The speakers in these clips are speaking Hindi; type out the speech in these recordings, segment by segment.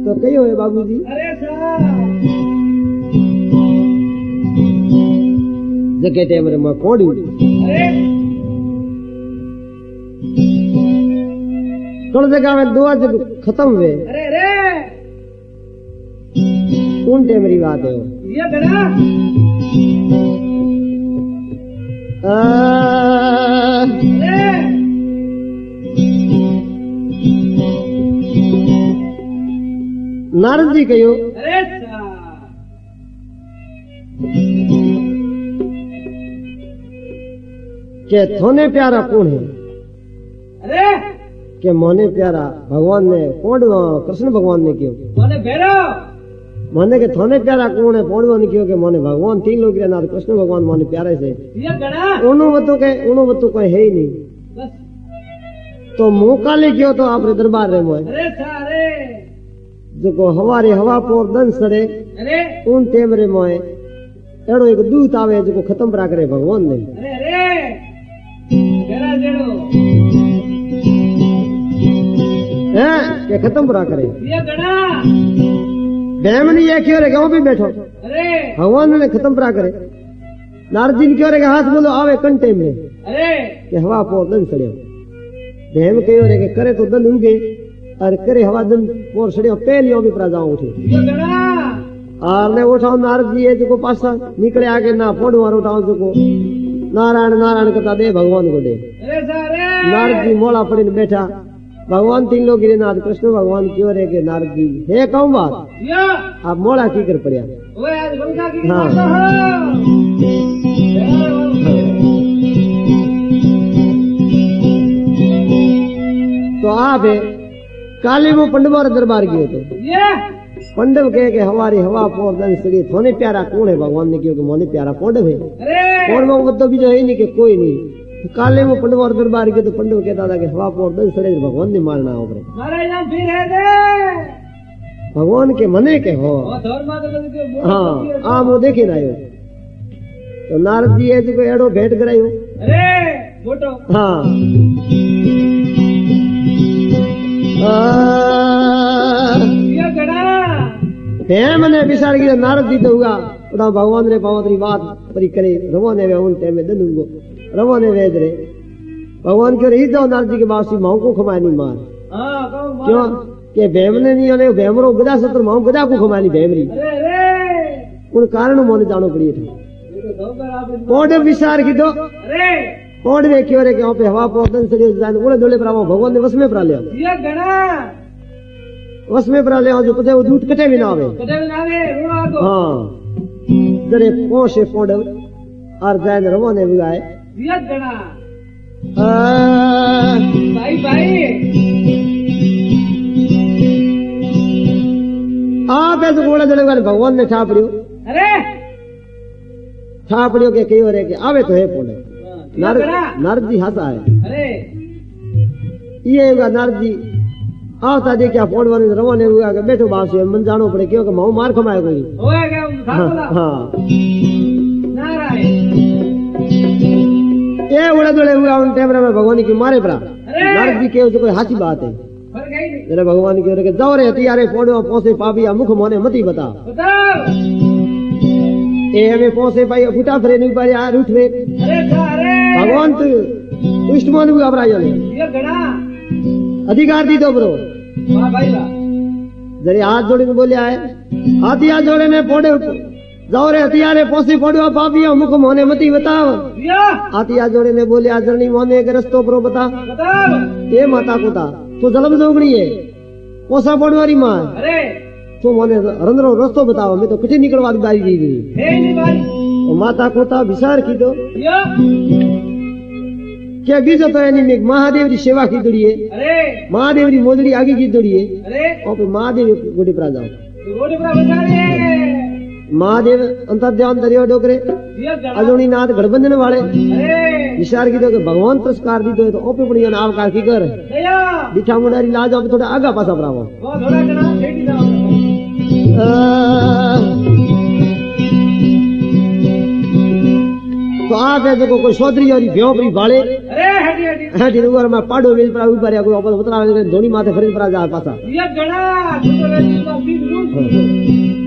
तो कयो है बाबूजी? अरे सा जके टाइम रे मैं कोड़ी अरे थोड़ी जगह में दुआ जब खत्म हुए अरे रे उन टाइम री बात है ये गड़ा अरे नारद जी कहो अरे सा के थोने प्यारा कौन है? अरे के मोने प्यारा भगवान ने कौन कृष्ण भगवान ने क्यों मोने बेरो मोने के थोने प्यारा कौन है पौड़वा ने क्यों के मोने भगवान तीन लोग रे नाथ कृष्ण भगवान मोने प्यारे से ये गड़ा उनो वतु कोई है ही नहीं बस तो मौका ले क्यों तो आपरे दरबार रे मोए अरे सा अरे जो हवारे हवा पोर दन सड़े अरे उन टेम रे मोए एड़ो एक दूत आवे जो खत्म करा करे भगवान ने अरे अरे गड़ा जेड़ो हैं के खत्म करा करे ये गड़ा बेमनी ये क्यों रे गांव भी बैठो अरे भगवान ने खत्म करा करे नारद जी ने क्यों रे हाथ बोलो आवे कंटे में अरे के हवा पोर दन सड़ियो बेम कयो रे के करे तो दन उगे और करे हवा दन पोर सड़ियो पहलियो भी प्रा जाओ उठी ये गड़ा आर ने उठाओ नारद जी जो पासा निकले आगे ना पोड़वार उठाओ जो नारायण नारायण करता दे भगवान को दे अरे सा अरे नारद जी मोड़ा पड़ी बैठा भगवान तीन लोग गिरनाथ कृष्ण भगवान क्यों रे के नारद जी हे कहूँ बात या आप मोड़ा की कर पड़िया ओए आज बंका की हाँ। बात तो आप है काले वो पंडवा दरबार गयो तो ये पंडव कहे के हमारी हवा पोर दन सड़ी थोने प्यारा कौन है भगवान ने क्यों के मोने प्यारा पंडव है अरे कौन वो तो भी जो है नहीं कि कोई नहीं तो काले वो पंडवा दरबार गयो तो पंडव कहता था कि हवा पोर दन सड़े भगवान ने मारना ऊपर मारा नाम फिर है दे भगवान के मने के हो ओ धर्म माता के हाँ आ वो देखे ना आयो तो नारद जी है जो एड़ो भेंट करायो अरे फोटो हाँ ये गड़ा मैंने विचार किया नारद जी तो हुआ उड़ा भगवान ने पावतरी बात परी करे रवो ने उन टाइम में दनुगो रवो ने वेद रे भगवान क्यों रही तो नारद जी के बासी माऊ को खमाय नहीं मार हां कौन क्यों के भैम ने नहीं ओने भैमरो गदा सत्र माऊ गदा को खमाय नहीं भैमरी अरे अरे उन कारण मोने जानो पड़ी था ये तो दो आप कोड विचार की दो अरे कोड वे क्यों रे के पे हवा पोतन सड़ी जान उड़े दोले प्रावो भगवान ने वश में प्रा लिया ये गड़ा वश में प्रा लिया जो पछे वो दूत कटे भी ना आवे कदे नावे रोड़ा को हां दरे पोसे पोड और जान रवो ने बुलाए ये गड़ा भाई भाई आप ऐसे गोड़ा जड़े वाले भगवान ने छाप रियो अरे छाप रियो के कई और के आवे तो है पोले नारद जी हंसा है अरे ये होगा नारद जी आवता दे क्या फोन वाले रवाने हुआ के बैठो बास मन जानो पड़े क्यों कि माऊ मार खमाए कोई होए क्या खाला हां नारायण ये उड़े दोले हुआ उन टाइम में भगवान की मारे पड़ा नारद जी के कोई हाची बात है फर गई नहीं जरे भगवान की के जाओ रे हथियारे फोड़ो पोसे पाबिया मुख मोने मती बता बताओ ए हमें पोसे पाई फुटा फरे नहीं पारे यार उठ रे अरे भगवान तू इष्टमान हुआ अपना जाने ये गड़ा अधिकार दी दो ब्रो वाह भाई वाह जरे हाथ जोड़े ने बोले आए हाथी हाथ जोड़े ने फोड़े जाओ रे हथियारे पोसी फोड़ो पापिया मुख मोने मती बताओ या हाथी हाथ जोड़े ने बोले आजरणी मोने एक रस्तो प्रो बता बताओ ये माता कोता तू जलम जोगणी है पोसा फोड़वारी मां अरे तू मोने रंद्रो रस्तो बताओ मैं तो किथे निकलवा दी बारी दी गई है नहीं भाई तो माता कोता विचार की दो या क्या बीजो तो यानी में महादेव की सेवा की दड़ी है अरे महादेव की मोदड़ी आगे की दड़ी है अरे और फिर महादेव गोड़ी पर जाओ रोड पर बता रे महादेव अंतर्ध्यान दरियो डोकरे ये गड़ा अजोनी नाथ गठबंधन वाले अरे विचार की दो कि भगवान पुरस्कार दी दो तो ओपे पड़ी नाम कार की कर दया दिठा मुंडारी ला जाओ थोड़ा आगा पासा प्रावो वो थोड़ा गड़ा फेंक जाओ तो आप है जो कोई चौधरी और भ्योपरी बाले अरे हटी हटी हटी ऊपर में पाडो वेल पर ऊपर है कोई ऊपर उतरा धोनी माथे फरीद पर जा पासा ये गणा तो रे तो बीज लूट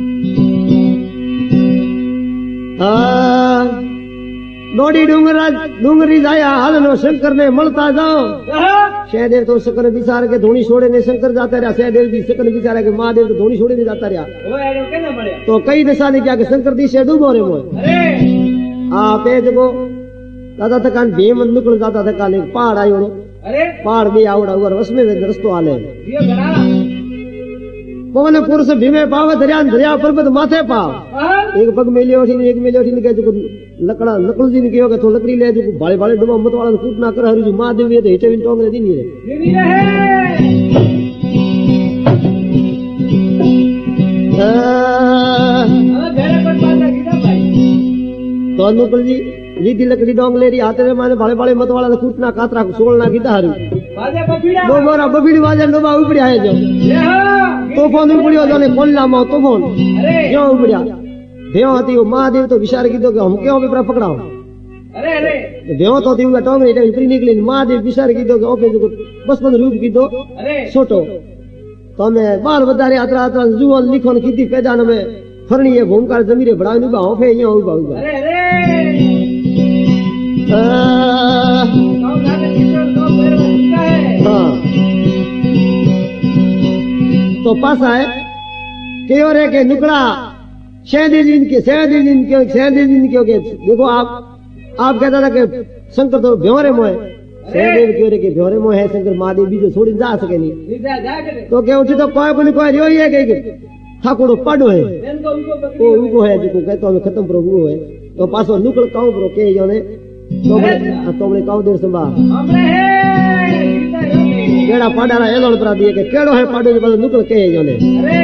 डोडी डूंगरी जाया हालनो शंकर ने मलता जाओ सहदेव तो शंकर विचार के धोनी छोड़े ने शंकर जाता रहा सहदेव जी शंकर विचार के महादेव तो धोनी छोड़े ने जाता रहा वो एरो केना मळ्या तो कई दिशा ने क्या के शंकर दी से डूबो रे मोय अरे आप ए जको दादा तकान भीम निकल जाता था काले पहाड़ आयो अरे पहाड़ भी आवड़ा ऊपर वसमे वे रस्तो आले ये गणा पवन पुरुष भीमे पाव दरिया पर्वत माथे पाव एक पग मेलियो उठी के जो लकड़ा नकल जी ने कहो के तो लकड़ी ले जो बाले बाले डुबा मत वाला कूट ना कर हरि जो महादेव ये तो हिटे विन टोंग रे दी नहीं रे दीदी रहे घेरे पर पाता कीदा भाई तो नकल जी लीधी लकड़ी डोंग ले रही हाथ में माने बाले बाले मत वाला कूट ना कातरा सोल ना कीदा हरि बाजे बफीड़ा दो गोरा बबीड़ी वाजा डोबा उपड़िया है जो ले हां तूफान उपड़ियो जाने कोल्ला में तूफान अरे क्यों उपड़िया भेव थी महादेव तो विचार कीधो के हम क्यों पे पकड़ाओ अरे अरे भेव तो थी टोंग रे इतनी निकली महादेव विचार कीधो के ओपे जो बचपन रूप कीधो अरे छोटो तो मैं बाल बदारे आतरा आतरा जुवन लिखन कीधी पैदान में फरणी है भूमकार जमीरे बड़ा नु बाहो फे यहां उबा उबा अरे अरे कौन जाने किधर दो पैर में झुका है हां तो पासा है के और के निकला शहदी दिन के देखो आप कहता था कि शंकर तो भ्योरे मोह सहदेव क्यों रे के भ्योरे मोह है शंकर महादेव भी जो छोड़ी जा सके नहीं सीधा जा के तो क्या उठी तो कोई रियो ही है कि ठाकुर पाडो है बेन को उनको वो पकड़ी उनको है जो कहता हमें खत्म प्रभु है तो पासो निकल काऊ प्रो के जोने तो हमने काऊ देर संभा हमरे है सीधा रोटी केड़ा पाडारा एलोण पर दिए के केड़ो है पाडो जो बस निकल के जोने अरे